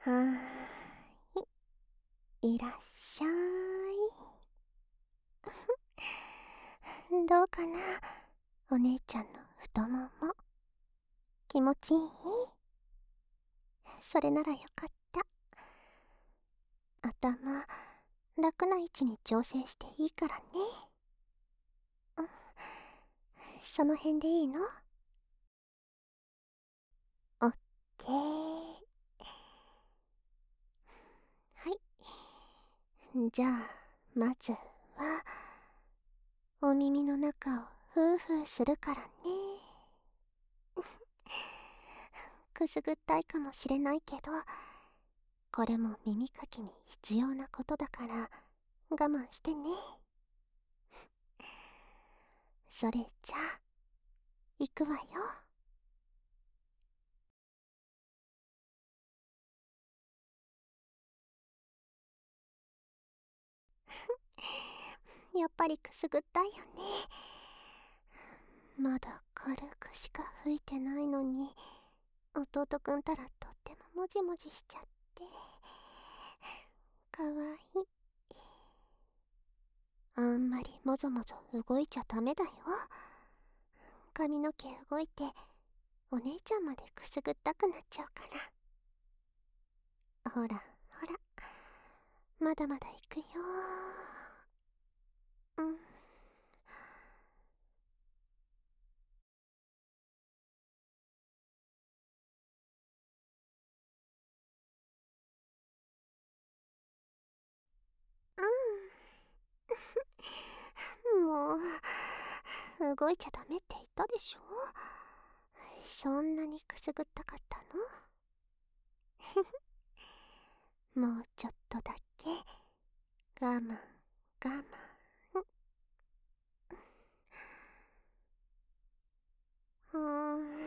はーい、いらっしゃい。どうかな、お姉ちゃんの太もも。気持ちいい？それならよかった。頭、楽な位置に調整していいからね。うん、その辺でいいの？オッケー。はい。じゃあ、まずは、お耳の中をフーフーするからね。くすぐったいかもしれないけど、これも耳かきに必要なことだから我慢してね。それじゃあ行くわよ。やっぱりくすぐったいよね。まだ軽くしか吹いてないのに、弟くんたらとってももじもじしちゃって、かわいい。あんまりもぞもぞ動いちゃダメだよ。髪の毛動いてお姉ちゃんまでくすぐったくなっちゃうから。ほらほら、まだまだ行くよ。うん。もう、動いちゃダメって言ったでしょ。そんなにくすぐったかったの？もうちょっとだけ我慢我慢。うーん、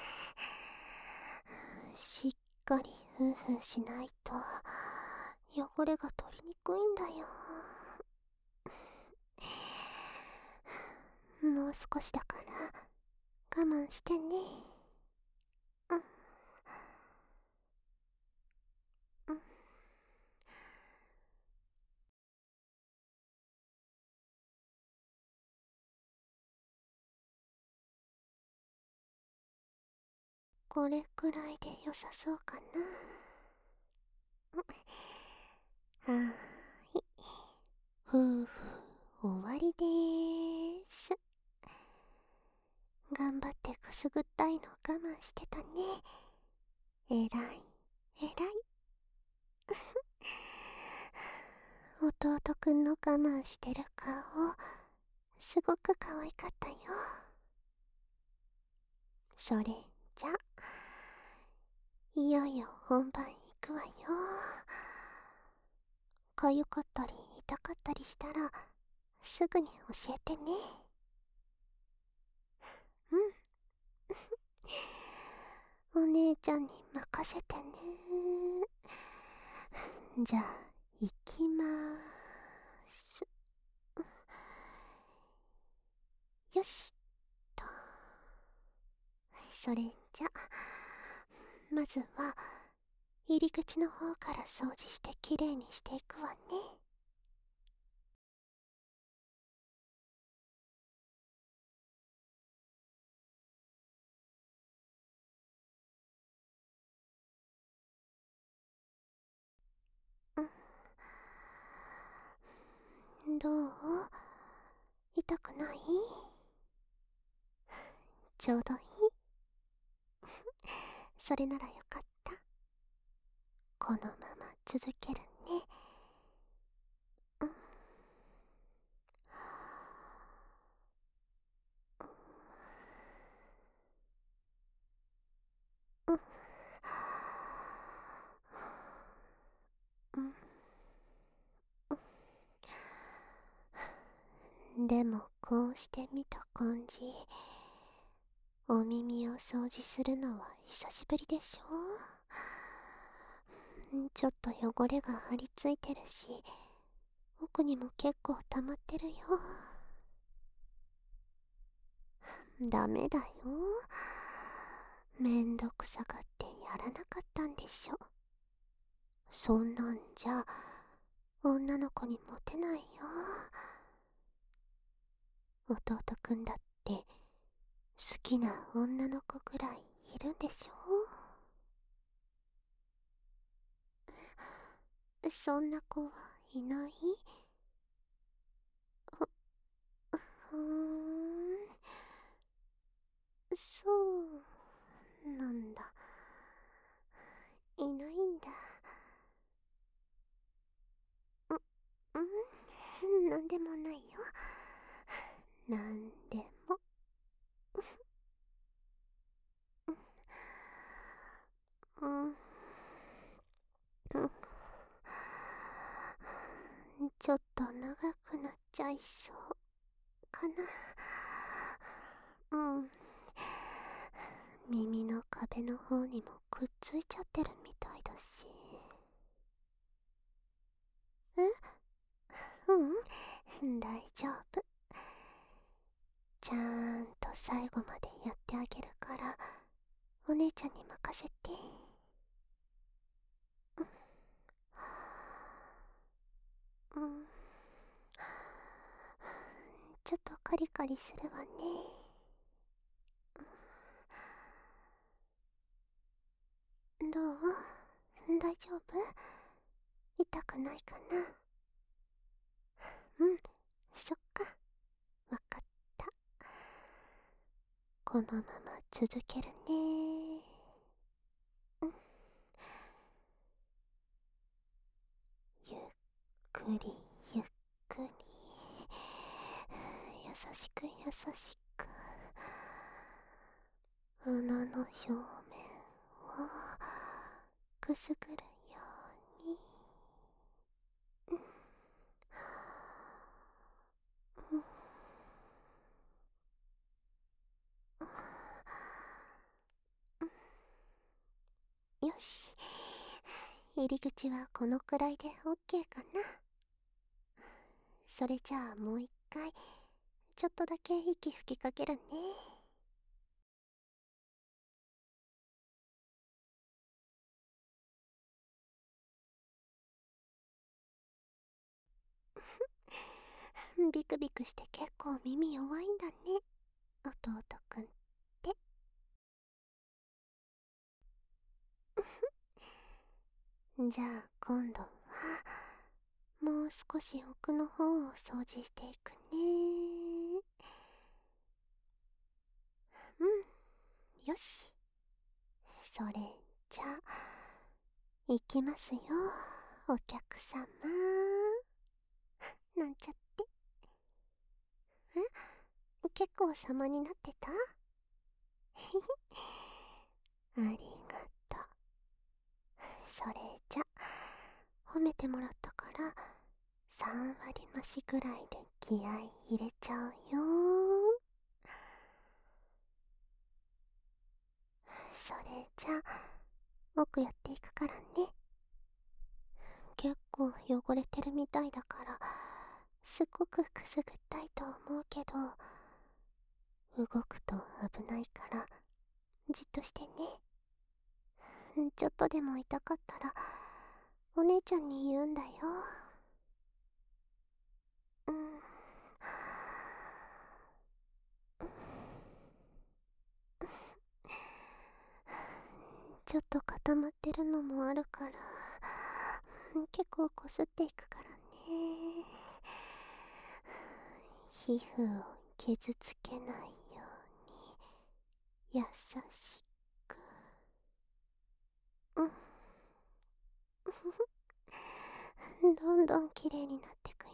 しっかりフーフーしないと汚れが取りにくいんだよ。もう少しだから我慢してね。うん、うん。これくらいで良さそうかな。はーい。ふうふう、終わりでーす。頑張ってくすぐったいの我慢してたね。えらい、えらい。弟くんの我慢してる顔、すごく可愛かったよ。それじゃ、いよいよ本番行くわよ。かゆかったり痛かったりしたら、すぐに教えてね。うん。お姉ちゃんに任せてね。じゃあ、行きまーす。よしと。それじゃ、まずは、入り口の方から掃除してきれいにしていくわね。どう？痛くない？ちょうどいい。それならよかった。このまま続けるね。うん、うん、うん。でもこうして見た感じ、お耳を掃除するのは久しぶりでしょ？ちょっと汚れが張り付いてるし、奥にも結構溜まってるよ。ダメだよ。めんどくさがってやらなかったんでしょ。 そんなんじゃ女の子にモテないよ。弟くんだって好きな女の子くらいいるんでしょ？そんな子はいない？ふーん、そうなんだ。いないんだ。なんでもないよ。なんでも。うん、ちょっと長くなっちゃいそうかな。うん。耳の壁の方にもくっついちゃってるみたいだし。え、大丈夫。ちゃんと最後までやってあげるから、お姉ちゃんに任せて。うん。ちょっとカリカリするわね。どう？大丈夫？痛くないかな？うん、そっか。わかった。このまま続けるね。うん、ゆっくりゆっくり、優しく優しく、穴の表面をくすぐるように。うん、よし、入り口はこのくらいで OK かな。それじゃあもう一回ちょっとだけ息吹きかけるね。ビクビクして結構耳弱いんだね、弟くんって。じゃあ今度はもう少し奥の方を掃除していくね。うん、よし。それじゃあ行きますよ、お客様。なんちゃって。結構様になってた？ありがとう。それじゃ褒めてもらったから3割増しぐらいで気合い入れちゃうよ。それじゃ奥やっていくからね。結構汚れてるみたいだからすっごくくすぐったいと思うけど、動くと危ないからじっとしてね。ちょっとでも痛かったらお姉ちゃんに言うんだよ。うん、ちょっと固まってるのもあるから結構こすっていくからね。皮膚を傷つけないように優しく。どんどん綺麗になってくよ。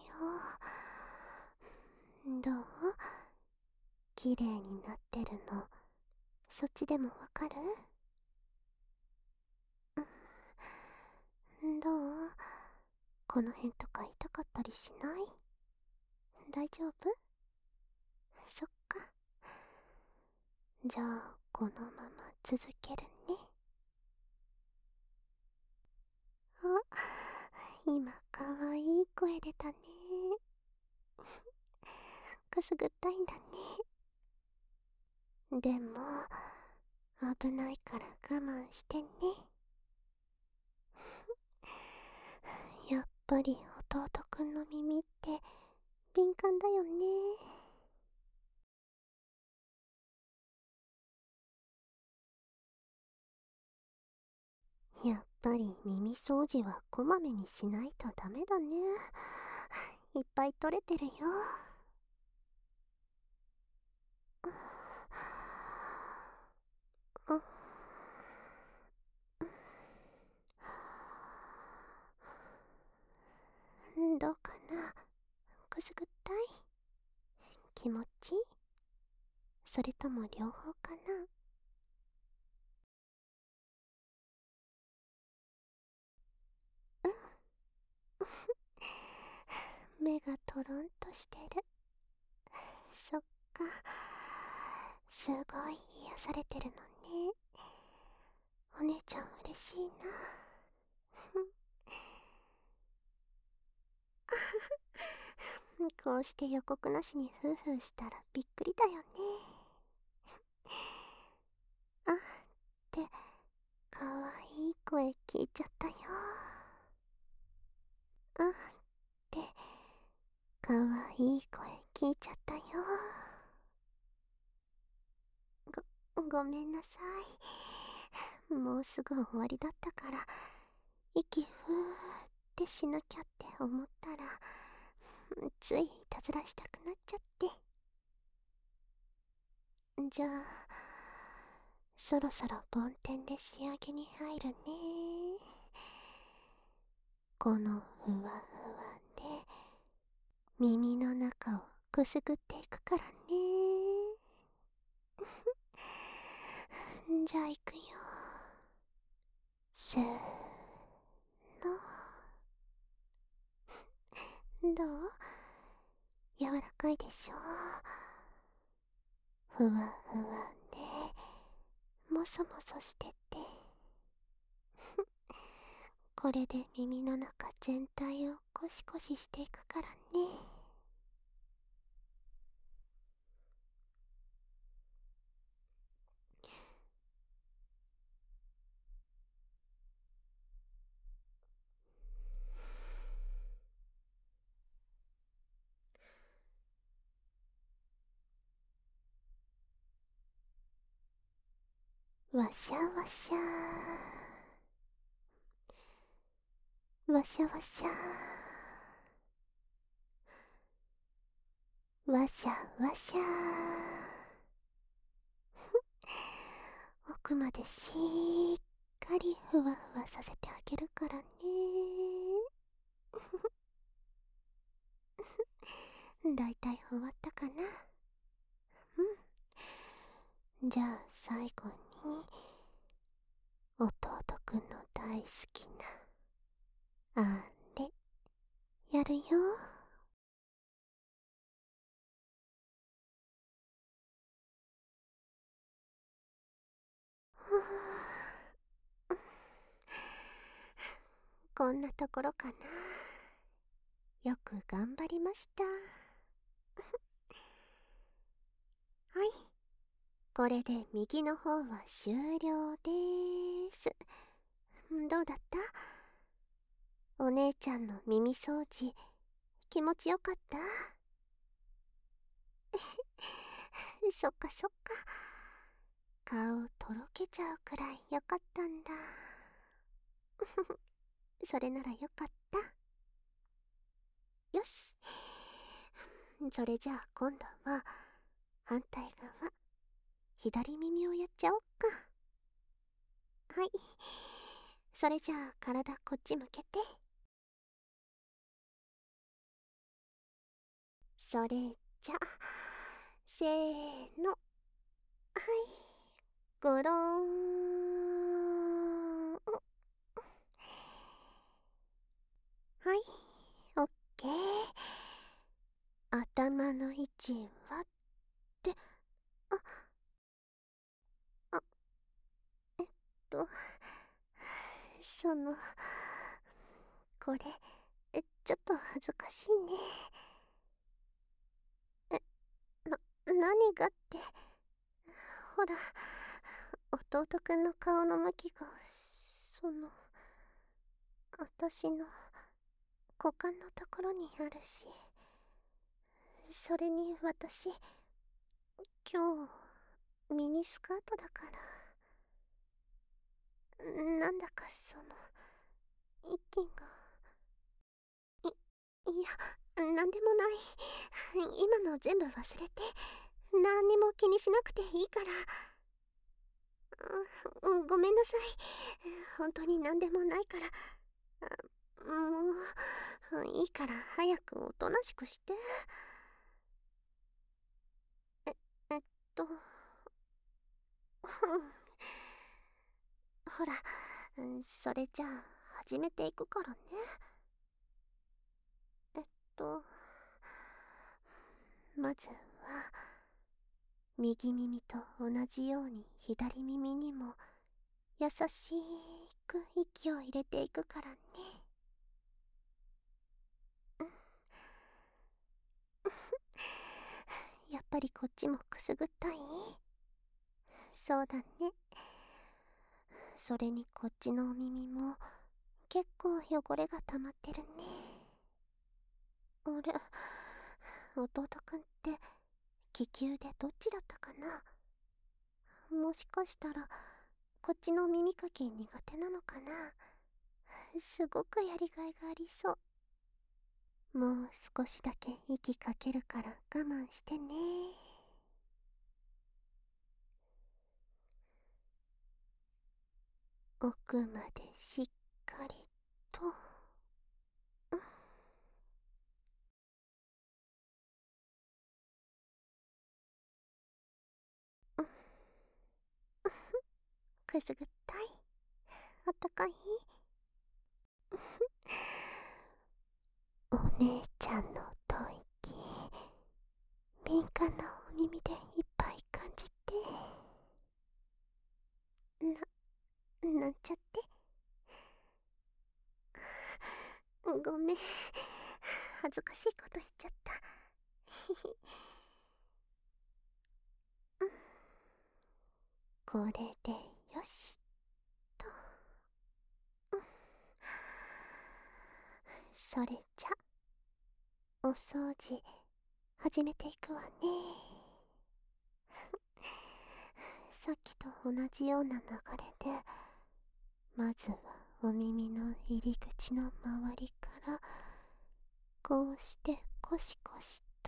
どう？綺麗になってるのそっちでもわかる？どう？この辺とか痛かったりしない？大丈夫？そっか。じゃあこのまま続けるね。あ、今かわいい声出たね。くすぐったいんだね。でも危ないから我慢してね。 ぱり弟くんの耳って敏感だよね。やっぱり耳掃除はこまめにしないとダメだね。いっぱい取れてるよ。どうかな。くすぐったい？気持ちいい？それとも両方かな。目がトロンとしてる。そっか。すごい癒されてるのね。お姉ちゃん嬉しいな。こうして予告なしにフーフーしたらびっくりだよね。あってかわいい声聞いちゃったよ。あってかわいい声聞いちゃったよ。ごめんなさい。もうすぐ終わりだったから息ふーってしなきゃって思ったらついいたずらしたくなっちゃって。じゃあそろそろ梵天で仕上げに入るね。このふわふわで耳の中をくすぐっていくからね。じゃあ行くよ。せーの。どう？柔らかいでしょ。ふわふわでもそもそしててこれで耳の中全体をコシコシしていくからね。わしゃわしゃわしゃわしゃわしゃわしゃ奥までしっかりふわふわさせてあげるからね。だいたい終わったかな。じゃあ最後に弟くんの大好きなあれやるよ。こんなところかな。よく頑張りました。はい、これで右の方は終了でーす。どうだった？お姉ちゃんの耳掃除気持ちよかった？そっかそっか。顔とろけちゃうくらいよかったんだ。それならよかった。よし。それじゃあ今度は反対側、左耳をやっちゃおっか。はい。それじゃあ体こっち向けて。それじゃ、せーの。はい。ゴローン。はい、オッケー。頭の位置はって、あ、あ、えっと、これ、ちょっと恥ずかしいね。何がって、ほら、弟くんの顔の向きが、私の股間のところにあるし、それに私今日ミニスカートだから、なんだか息が、いや、なんでもない。今の全部忘れて、何にも気にしなくていいから。ごめんなさい。本当に何でもないから。もう、いいから早くおとなしくして。え、えっと、ほら、それじゃあ始めていくからね。えっと、まずは、右耳と同じように左耳にも優しく息を入れていくからね。やっぱりこっちもくすぐったい？そうだね。それにこっちのお耳も結構汚れが溜まってるね。あれ、弟くんって利き腕どっちだったかな？もしかしたらこっちの耳かき苦手なのかな？すごくやりがいがありそう。もう少しだけ息かけるから我慢してね。奥までしっかりと。くすぐったい？あったかい？お姉ちゃんの吐息、敏感なお耳でいっぱい感じて。なんちゃって。ごめん、恥ずかしいこと言っちゃった。これでよしと。それじゃお掃除始めていくわね。さっきと同じような流れで、まずはお耳の入り口の周りからこうしてコシコシと。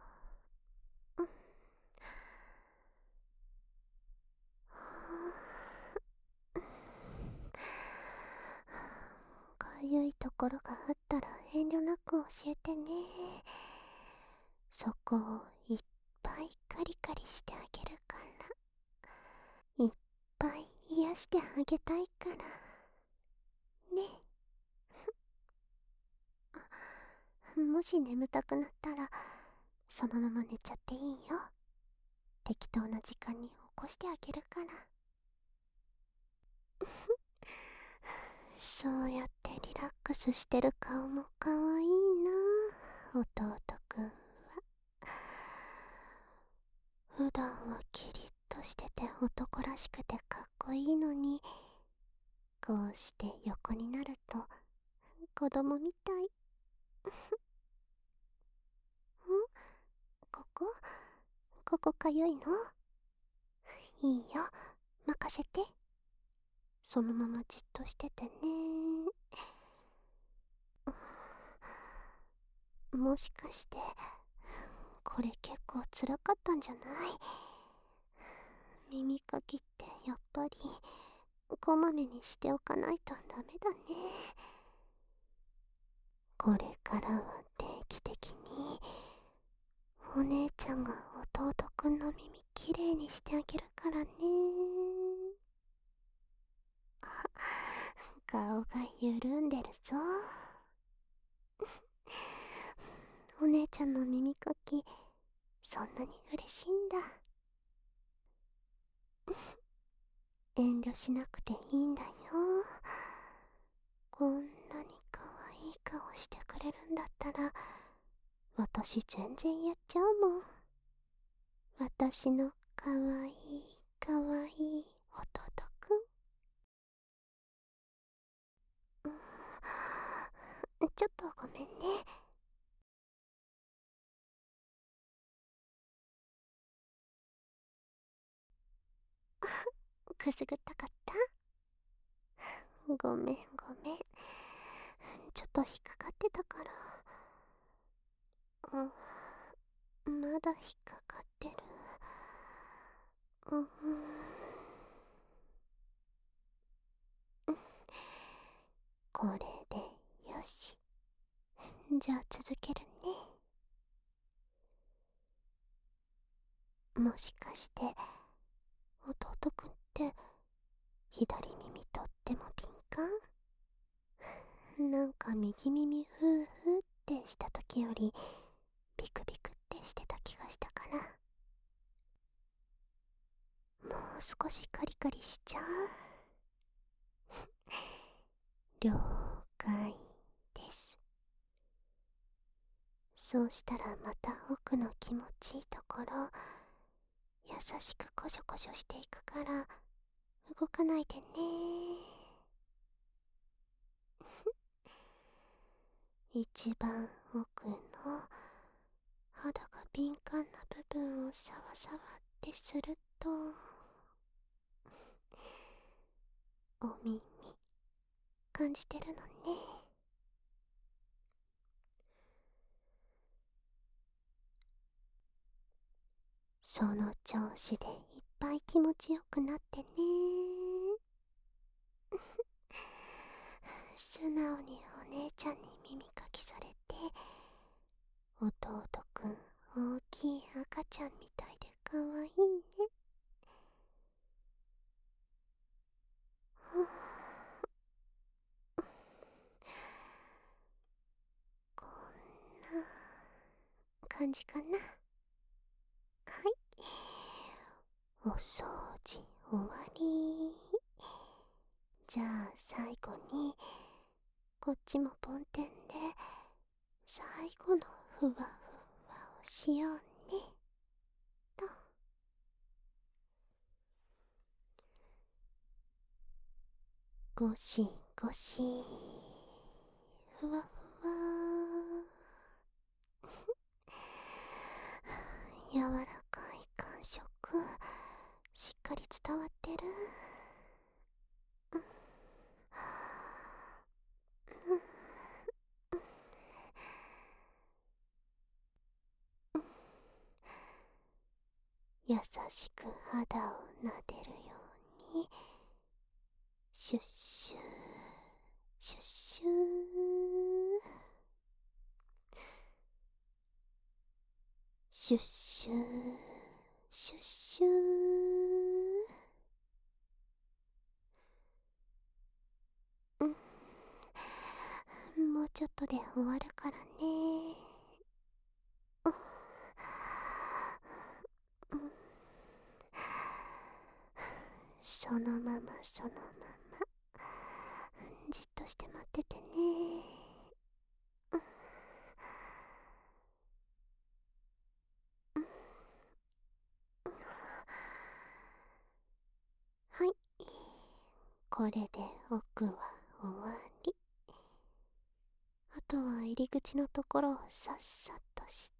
かゆいところがあったら遠慮なく教えてね。そこをいっぱいカリカリしてあげるから、いっぱい癒してあげたいからね。もし眠たくなったらそのまま寝ちゃっていいよ。適当な時間に起こしてあげるから。そうやってリラックスしてる顔もかわいいな、弟くんは。普段はキリッとしてて男らしくてかっこいいのに、こうして横になると子供みたい。ここここかゆいの？いいよ、任せて。そのままじっとしててね。もしかしてこれ結構辛かったんじゃない？耳かきってやっぱりこまめにしておかないとダメだね。これからは定期的にお姉ちゃんが弟くんの耳きれいにしてあげるからね。顔が緩んでるぞ。お姉ちゃんの耳かきそんなに嬉しいんだ。遠慮しなくていいんだよ。こんなに可愛い顔してくれるんだったら私全然やっちゃうもん。私の可愛い可愛い弟くん。 ちょっとごめんね。くすぐったかった？ごめんごめん。ちょっと引っかかってたから。まだ引っかかってる。うん。これでよし。じゃあ続けるね。もしかして弟くんって左耳とっても敏感？なんか右耳フーフーってした時よりビクビクってしてた気がしたから、もう少しカリカリしちゃう？了解です。そうしたらまた奥の気持ちいいところ優しくコショコショしていくから動かないでね。一番奥の肌が敏感な部分をサワサワってすると、お耳感じてるのね。その調子でいっぱい気持ちよくなってね。素直にお姉ちゃんに耳かきされて、弟くん大きい赤ちゃんみたいでかわいいね。こんな感じかな。はい、お掃除終わり。じゃあ最後にこっちもポンテンで最後のふわふわをしようねと。ゴシゴシふわふわ柔らかい感触しっかり伝わってる。優しく肌を撫でるようにシュッシューシュッシューシュッシューシュッシュー。もうちょっとで終わるからね。そのままそのままじっとして待っててね。はい、これで奥は終わり。あとは入り口のところをさっさとして、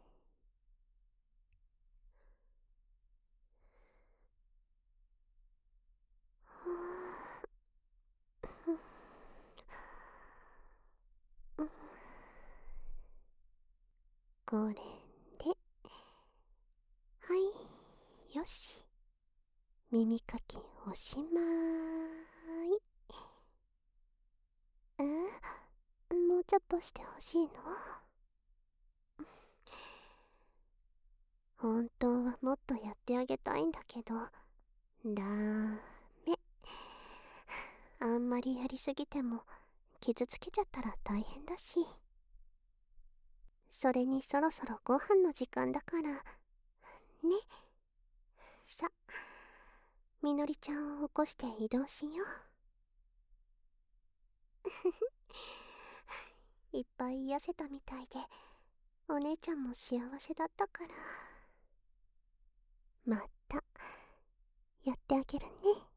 これではいよし、耳かきおしまーい。もうちょっとしてほしいの？本当はもっとやってあげたいんだけど、ダメ。あんまりやりすぎても傷つけちゃったら大変だし。それにそろそろご飯の時間だからね。さ、みのりちゃんを起こして移動しよう。いっぱい癒せたみたいでお姉ちゃんも幸せだったから、またやってあげるね。